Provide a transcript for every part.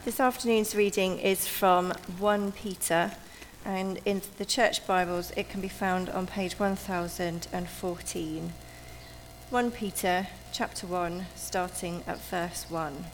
This afternoon's reading is from 1 Peter, and in the Church Bibles it can be found on page 1014. 1 Peter chapter 1, starting at verse 1.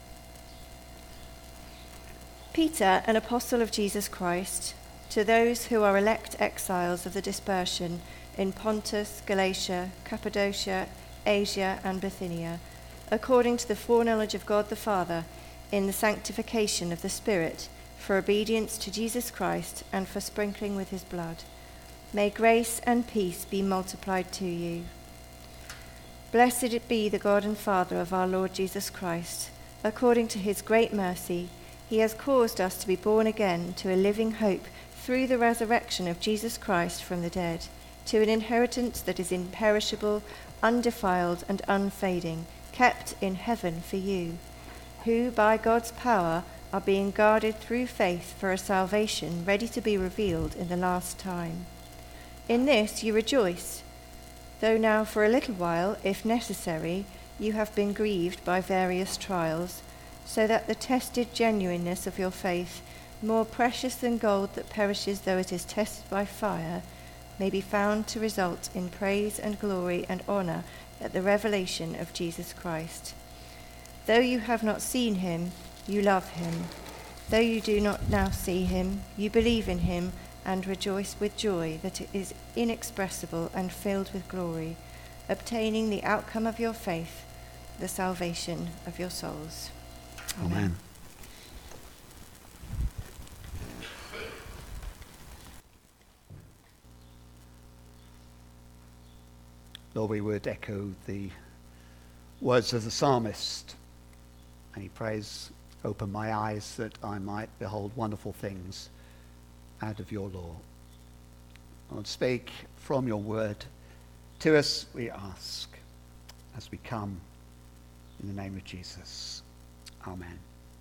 Peter, an apostle of Jesus Christ, to those who are elect exiles of the dispersion in Pontus, Galatia, Cappadocia, Asia, and Bithynia, according to the foreknowledge of God the Father, in the sanctification of the Spirit, for obedience to Jesus Christ and for sprinkling with his blood. May grace and peace be multiplied to you. Blessed be the God and Father of our Lord Jesus Christ. According to his great mercy, he has caused us to be born again to a living hope through the resurrection of Jesus Christ from the dead, to an inheritance that is imperishable, undefiled, and unfading, kept in heaven for you, who by God's power are being guarded through faith for a salvation ready to be revealed in the last time. In this you rejoice, though now for a little while, if necessary, you have been grieved by various trials, so that the tested genuineness of your faith, more precious than gold that perishes though it is tested by fire, may be found to result in praise and glory and honor at the revelation of Jesus Christ. Though you have not seen him, you love him. Though you do not now see him, you believe in him and rejoice with joy that is inexpressible and filled with glory, obtaining the outcome of your faith, the salvation of your souls. Amen. Lord, we would echo the words of the psalmist. And he prays, open my eyes that I might behold wonderful things out of your law. Lord, speak from your word to us, we ask, as we come in the name of Jesus. Amen.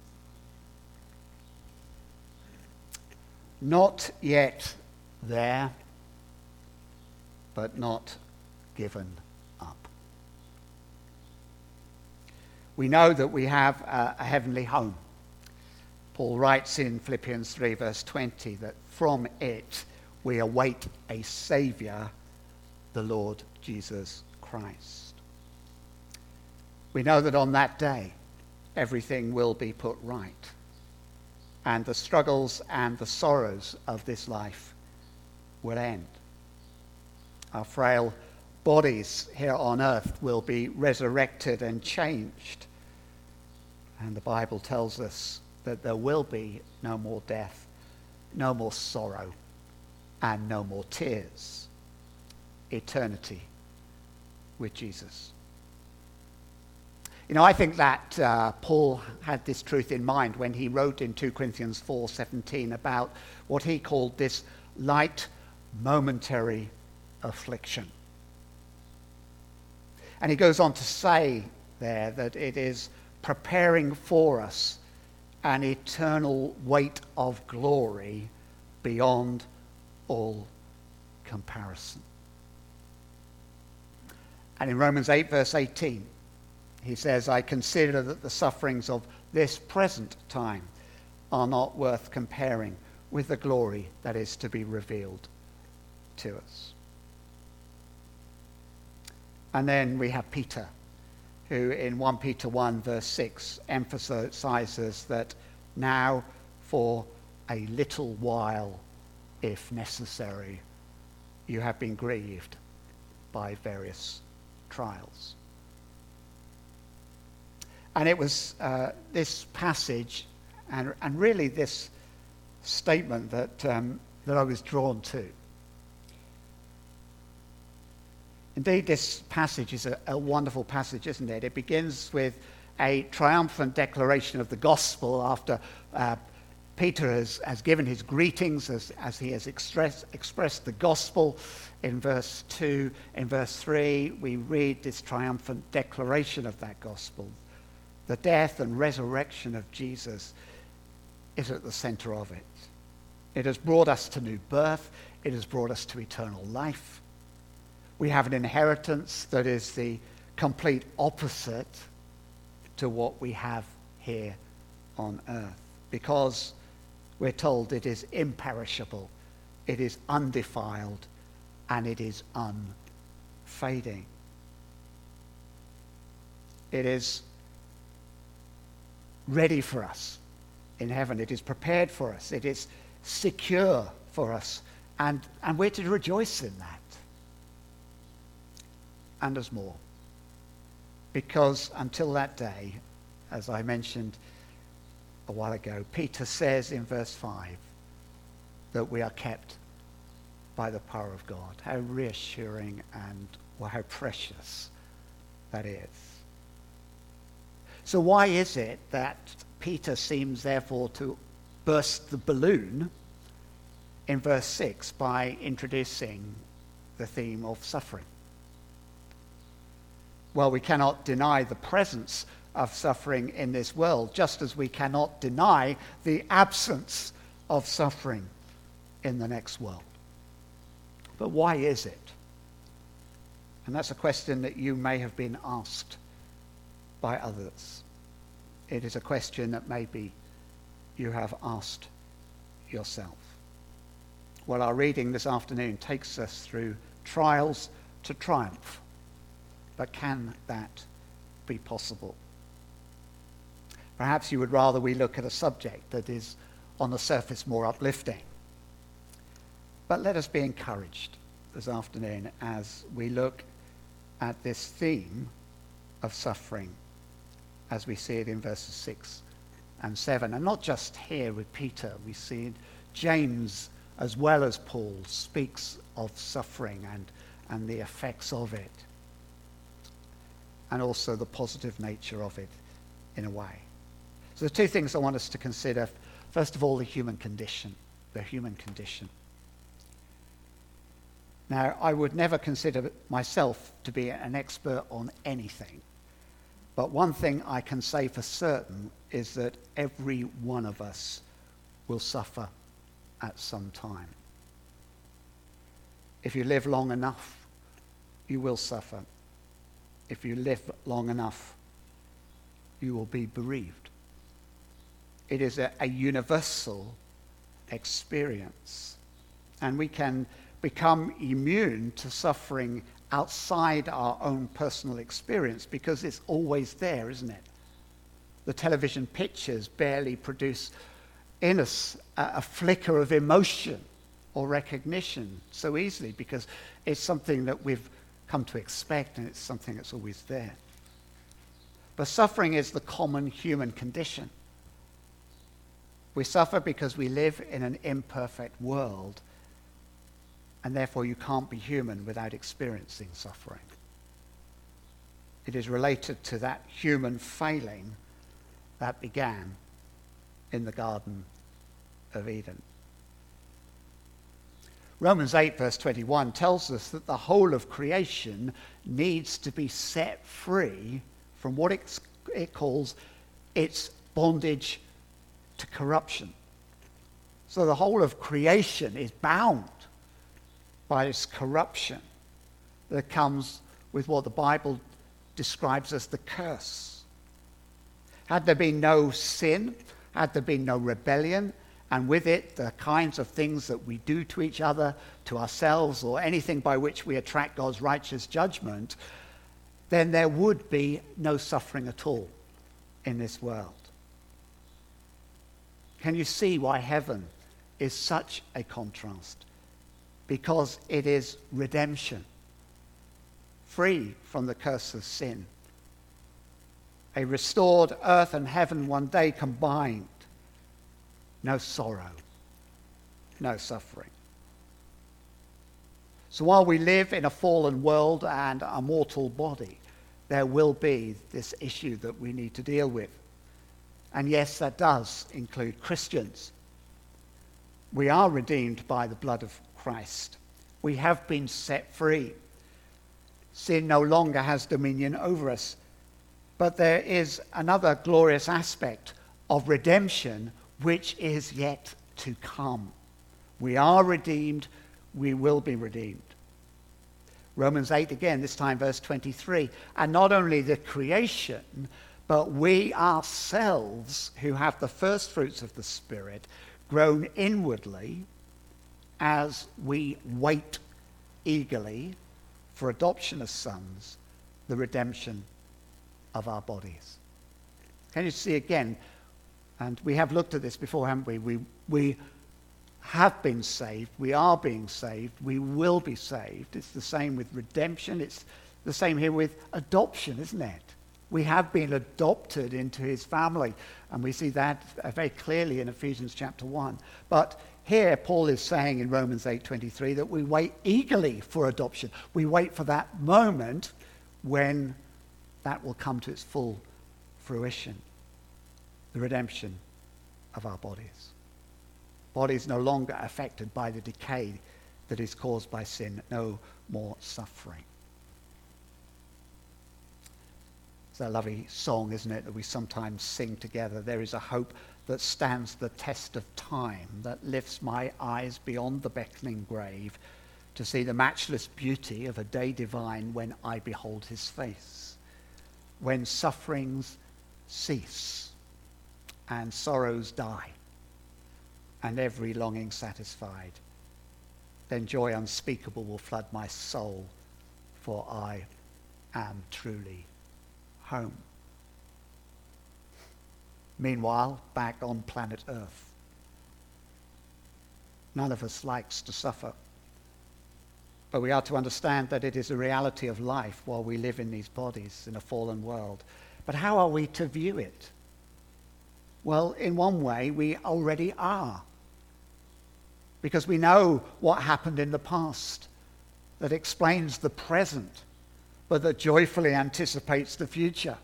Not yet there, but not given up. We know that we have a heavenly home. Paul writes in Philippians 3 verse 20 that from it we await a Saviour, the Lord Jesus Christ. We know that on that day everything will be put right, and the struggles and the sorrows of this life will end. Our frail bodies here on earth will be resurrected and changed. And the Bible tells us that there will be no more death, no more sorrow, and no more tears. Eternity with Jesus. You know, I think that Paul had this truth in mind when he wrote in 2 Corinthians 4:17 about what he called this light momentary affliction. And he goes on to say there that it is preparing for us an eternal weight of glory beyond all comparison. And in Romans 8 verse 18, he says, I consider that the sufferings of this present time are not worth comparing with the glory that is to be revealed to us. And then we have Peter, who in 1 Peter 1 verse 6 emphasizes that now for a little while, if necessary, you have been grieved by various trials. And it was this passage and really this statement that I was drawn to. Indeed, this passage is a wonderful passage, isn't it? It begins with a triumphant declaration of the gospel after Peter has given his greetings as he has expressed the gospel in verse 2. In verse 3, we read this triumphant declaration of that gospel. The death and resurrection of Jesus is at the center of it. It has brought us to new birth. It has brought us to eternal life. We have an inheritance that is the complete opposite to what we have here on earth. because we're told it is imperishable, it is undefiled, and it is unfading. It is ready for us in heaven. It is prepared for us. It is secure for us. And we're to rejoice in that. And there's more. Because until that day, as I mentioned a while ago, Peter says in verse 5 that we are kept by the power of God. How reassuring and how precious that is. So why is it that Peter seems therefore to burst the balloon in verse 6 by introducing the theme of suffering? Well, we cannot deny the presence of suffering in this world, just as we cannot deny the absence of suffering in the next world. But why is it? And that's a question that you may have been asked by others. It is a question that maybe you have asked yourself. Well, our reading this afternoon takes us through trials to triumph. But can that be possible? Perhaps you would rather we look at a subject that is on the surface more uplifting. But let us be encouraged this afternoon as we look at this theme of suffering as we see it in verses 6 and 7. And not just here with Peter, we see James as well as Paul speaks of suffering and the effects of it, and also the positive nature of it in a way. So the two things I want us to consider, first of all, the human condition. Now, I would never consider myself to be an expert on anything, but one thing I can say for certain is that every one of us will suffer at some time. If you live long enough, you will suffer. If you live long enough, you will be bereaved. It is a universal experience. And we can become immune to suffering outside our own personal experience because it's always there, isn't it? The television pictures barely produce in us a flicker of emotion or recognition so easily because it's something that we've come to expect and it's something that's always there. But suffering is the common human condition. We suffer because we live in an imperfect world, and therefore you can't be human without experiencing suffering. It is related to that human failing that began in the Garden of Eden. Romans 8 verse 21 tells us that the whole of creation needs to be set free from what it calls its bondage to corruption. So the whole of creation is bound by this corruption that comes with what the Bible describes as the curse. Had there been no sin, had there been no rebellion, and with it the kinds of things that we do to each other, to ourselves, or anything by which we attract God's righteous judgment, then there would be no suffering at all in this world. Can you see why heaven is such a contrast? Because it is redemption, free from the curse of sin. A restored earth and heaven one day combined. No sorrow, no suffering. So while we live in a fallen world and a mortal body, there will be this issue that we need to deal with. And yes, that does include Christians. We are redeemed by the blood of Christ. We have been set free. Sin no longer has dominion over us. But there is another glorious aspect of redemption which is yet to come. We are redeemed. We will be redeemed. Romans 8 again, this time verse 23. And not only the creation, but we ourselves who have the first fruits of the Spirit groan inwardly as we wait eagerly for adoption as sons, the redemption of our bodies. Can you see again? And we have looked at this before, haven't we? We have been saved. We are being saved. We will be saved. It's the same with redemption. It's the same here with adoption, isn't it? We have been adopted into his family. And we see that very clearly in Ephesians chapter 1. But here Paul is saying in Romans 8:23 that we wait eagerly for adoption. We wait for that moment when that will come to its full fruition. The redemption of our bodies. Bodies no longer affected by the decay that is caused by sin. No more suffering. It's a lovely song, isn't it, that we sometimes sing together. There is a hope that stands the test of time, that lifts my eyes beyond the beckoning grave to see the matchless beauty of a day divine when I behold his face. When sufferings cease and sorrows die and every longing satisfied, then joy unspeakable will flood my soul, for I am truly home. Meanwhile, back on planet Earth, none of us likes to suffer. But we are to understand that it is a reality of life while we live in these bodies in a fallen world. But how are we to view it? Well, in one way, we already are. Because we know what happened in the past that explains the present, but that joyfully anticipates the future.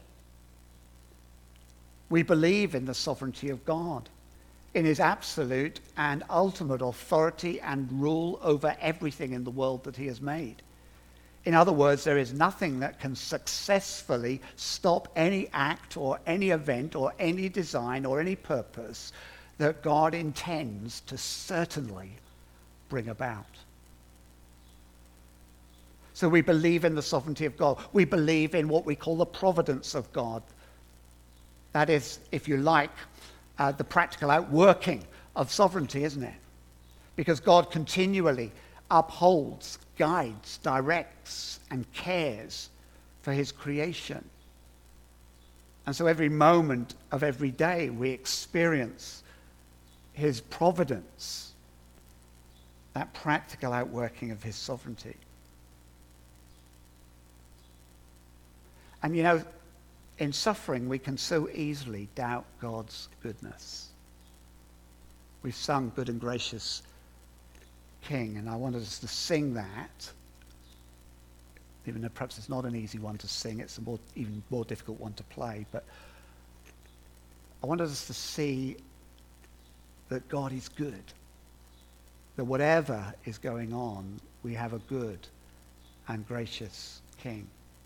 We believe in the sovereignty of God, in his absolute and ultimate authority and rule over everything in the world that he has made. In other words, there is nothing that can successfully stop any act or any event or any design or any purpose that God intends to certainly bring about. So we believe in the sovereignty of God. We believe in what we call the providence of God. That is, if you like, the practical outworking of sovereignty, isn't it? Because God continually upholds, guides, directs, and cares for his creation. And so every moment of every day we experience his providence, that practical outworking of his sovereignty. And you know, in suffering, we can so easily doubt God's goodness. We've sung Good and Gracious King, and I wanted us to sing that, even though perhaps it's not an easy one to sing, it's a even more difficult one to play, but I wanted us to see that God is good, that whatever is going on, we have a good and gracious King.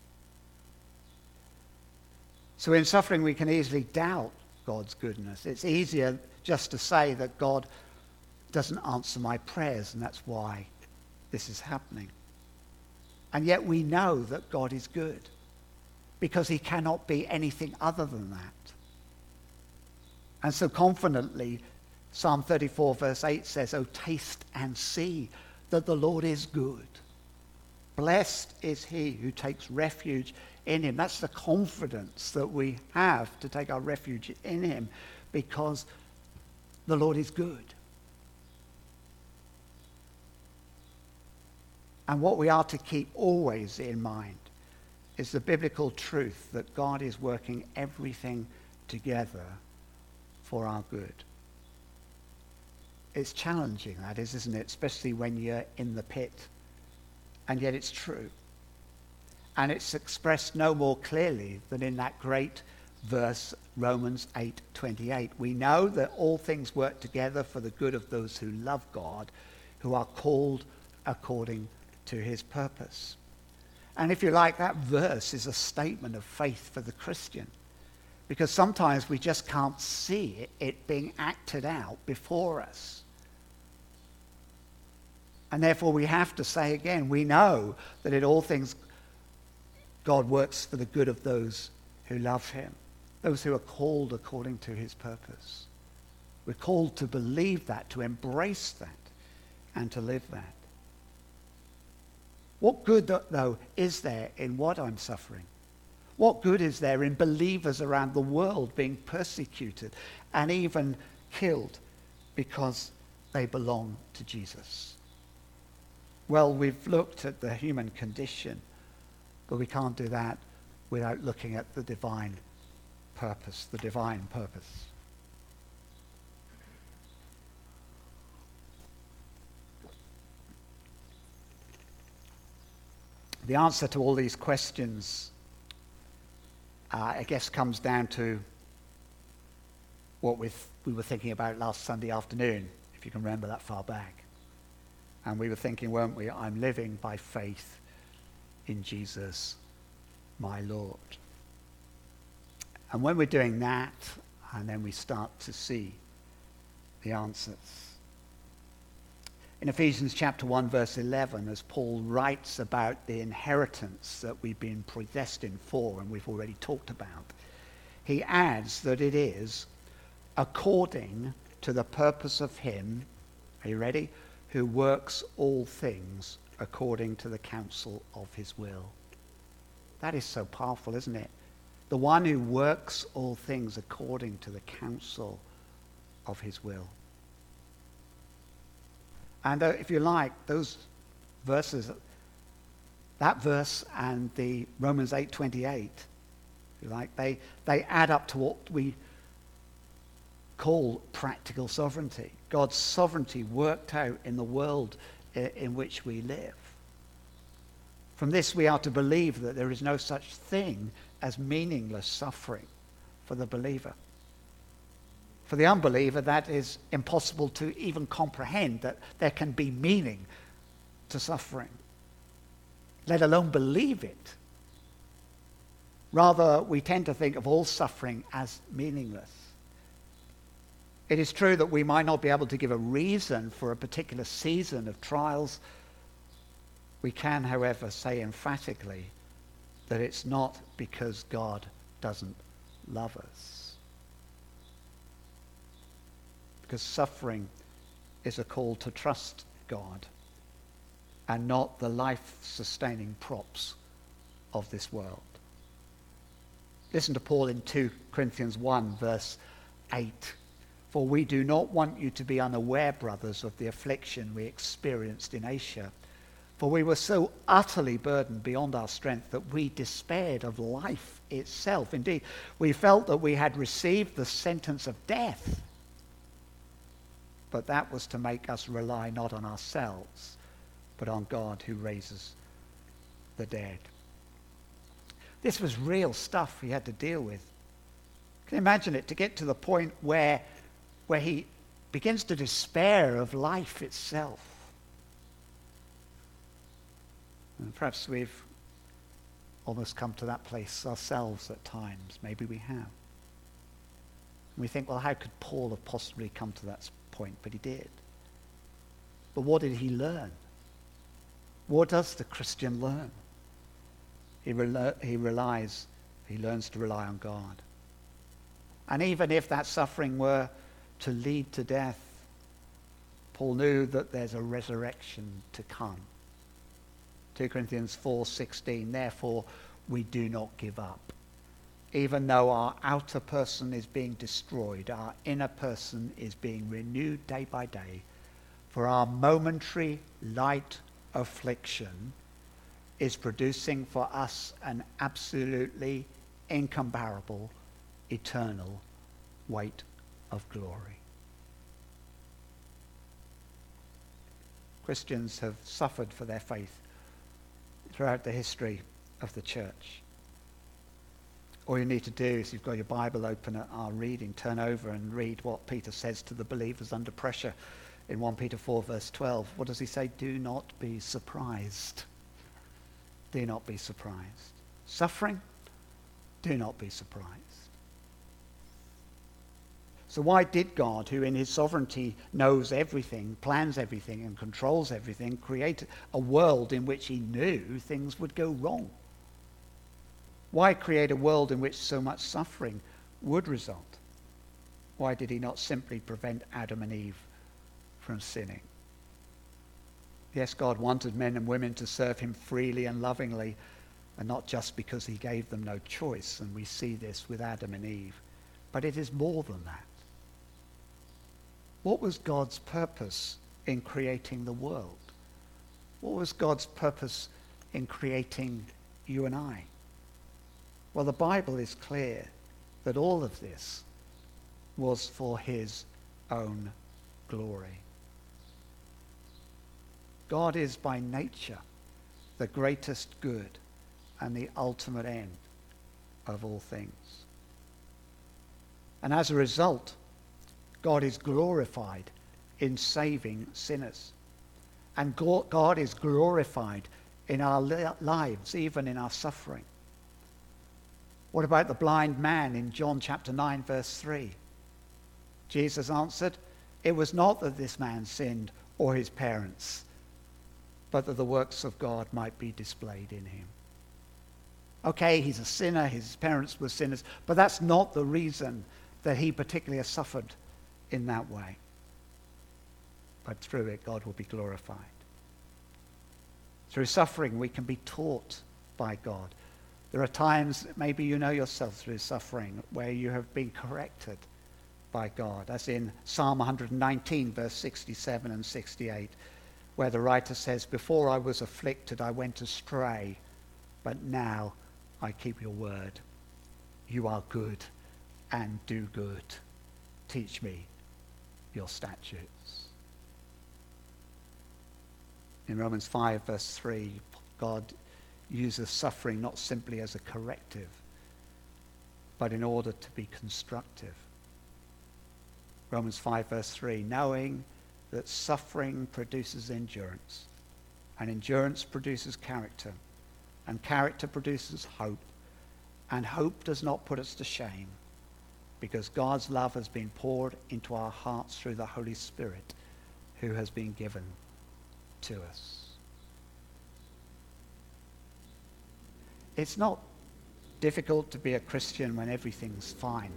So in suffering, we can easily doubt God's goodness. It's easier just to say that God doesn't answer my prayers, and that's why this is happening. And yet we know that God is good, because he cannot be anything other than that. And so confidently, Psalm 34 verse 8 says, "Oh, taste and see that the Lord is good. Blessed is he who takes refuge in him." That's the confidence that we have to take our refuge in him, because the Lord is good. And what we are to keep always in mind is the biblical truth that God is working everything together for our good. It's challenging, that is, isn't it? Especially when you're in the pit. And yet it's true. And it's expressed no more clearly than in that great verse, Romans 8:28. We know that all things work together for the good of those who love God, who are called according to his purpose. And if you like, that verse is a statement of faith for the Christian, because sometimes we just can't see it being acted out before us. And therefore we have to say again, we know that in all things God works for the good of those who love him. those who are called according to his purpose. We're called to believe that, to embrace that, and to live that. What good, though, is there in what I'm suffering? What good is there in believers around the world being persecuted and even killed because they belong to Jesus? Well, we've looked at the human condition, but we can't do that without looking at the divine purpose, the divine purpose. The answer to all these questions, I guess, comes down to what we were thinking about last Sunday afternoon, if you can remember that far back. And we were thinking, weren't we, I'm living by faith in Jesus, my Lord. And when we're doing that, and then we start to see the answers. In Ephesians chapter 1, verse 11, as Paul writes about the inheritance that we've been predestined for, and we've already talked about, he adds that it is according to the purpose of him, are you ready, who works all things according to the counsel of his will. That is so powerful, isn't it? The one who works all things according to the counsel of his will. And if you like, those verses, that verse and the Romans 8:28, if you like, they add up to what we call practical sovereignty. God's sovereignty worked out in the world in which we live. From this we are to believe that there is no such thing as meaningless suffering for the believer. For the unbeliever, that is impossible to even comprehend, that there can be meaning to suffering, let alone believe it. Rather, we tend to think of all suffering as meaningless. It is true that we might not be able to give a reason for a particular season of trials. We can, however, say emphatically that it's not because God doesn't love us. Because suffering is a call to trust God and not the life-sustaining props of this world. Listen to Paul in 2 Corinthians 1, verse 8. For we do not want you to be unaware, brothers, of the affliction we experienced in Asia. For we were so utterly burdened beyond our strength that we despaired of life itself. Indeed, we felt that we had received the sentence of death. But that was to make us rely not on ourselves, but on God who raises the dead. This was real stuff he had to deal with. Can you imagine it? To get to the point where he begins to despair of life itself. And perhaps we've almost come to that place ourselves at times. Maybe we have. And we think, well, how could Paul have possibly come to that point? But he did. But what did he learn? What does the Christian learn? He learns to rely on God. And even if that suffering were to lead to death, Paul knew that there's a resurrection to come. 2 Corinthians 4:16, therefore we do not give up. Even though our outer person is being destroyed, our inner person is being renewed day by day. For our momentary light affliction is producing for us an absolutely incomparable, eternal weight of glory. Christians have suffered for their faith throughout the history of the church. All you need to do is, you've got your Bible open at our reading, turn over and read what Peter says to the believers under pressure in 1 Peter 4 verse 12. What does he say? Do not be surprised. Do not be surprised. Suffering? Do not be surprised. So why did God, who in his sovereignty knows everything, plans everything and controls everything, create a world in which he knew things would go wrong? Why create a world in which so much suffering would result, why did he not simply prevent Adam and Eve from sinning? Yes, God wanted men and women to serve him freely and lovingly, and not just because he gave them no choice, and we see this with Adam and Eve. But it is more than that. What was God's purpose in creating the world? What was God's purpose in creating you and I? Well, the Bible is clear that all of this was for his own glory. God is by nature the greatest good and the ultimate end of all things. And as a result, God is glorified in saving sinners. And God is glorified in our lives, even in our suffering. What about the blind man in John chapter 9, verse 3? Jesus answered, "It was not that this man sinned or his parents, but that the works of God might be displayed in him." Okay, he's a sinner, his parents were sinners, but that's not the reason that he particularly has suffered in that way. But through it, God will be glorified. Through suffering, we can be taught by God. There are times, maybe you know yourself through suffering, where you have been corrected by God, as in Psalm 119, verse 67 and 68, where the writer says, "Before I was afflicted, I went astray, but now I keep your word. You are good and do good. Teach me your statutes." In Romans 5, verse 3, God uses suffering not simply as a corrective, but in order to be constructive. Romans 5, verse 3, "Knowing that suffering produces endurance, and endurance produces character, and character produces hope, and hope does not put us to shame, because God's love has been poured into our hearts through the Holy Spirit who has been given to us." It's not difficult to be a Christian when everything's fine.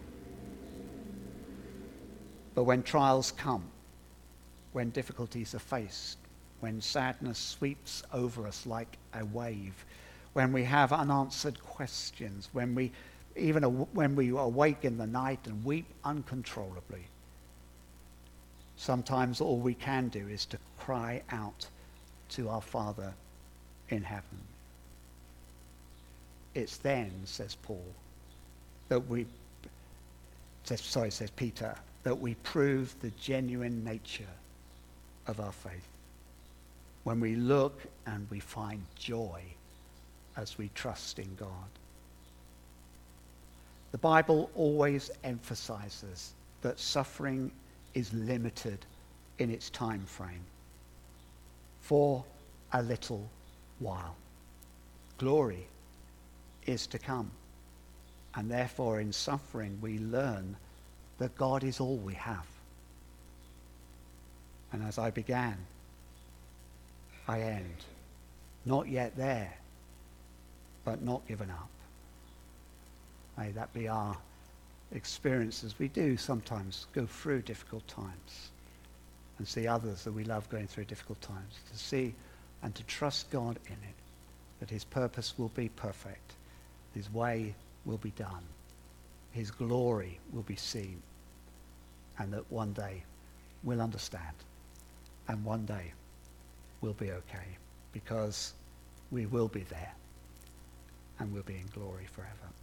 But when trials come, when difficulties are faced, when sadness sweeps over us like a wave, when we have unanswered questions, when we awake in the night and weep uncontrollably, sometimes all we can do is to cry out to our Father in heaven. It's then, says Paul, says Peter, that we prove the genuine nature of our faith. When we look and we find joy as we trust in God. The Bible always emphasizes that suffering is limited in its time frame. For a little while. Glory is to come. And therefore in suffering we learn that God is all we have. And as I began, I end. Not yet there, but not given up. May that be our experience as we do sometimes go through difficult times and see others that we love going through difficult times, to see and to trust God in it, that his purpose will be perfect, his way will be done, his glory will be seen, and that one day we'll understand, and one day we'll be okay, because we will be there, and we'll be in glory forever.